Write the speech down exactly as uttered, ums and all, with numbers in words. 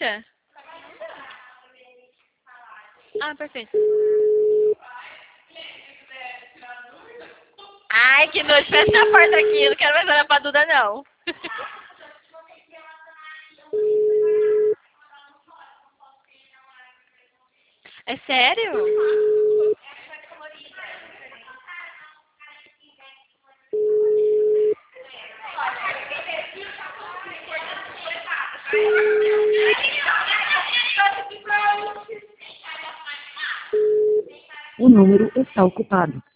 caixa? Ah, perfeito. Ai, que nojo. Fecha a porta aqui. Eu não quero mais olhar pra Duda, não. É sério? O número está ocupado.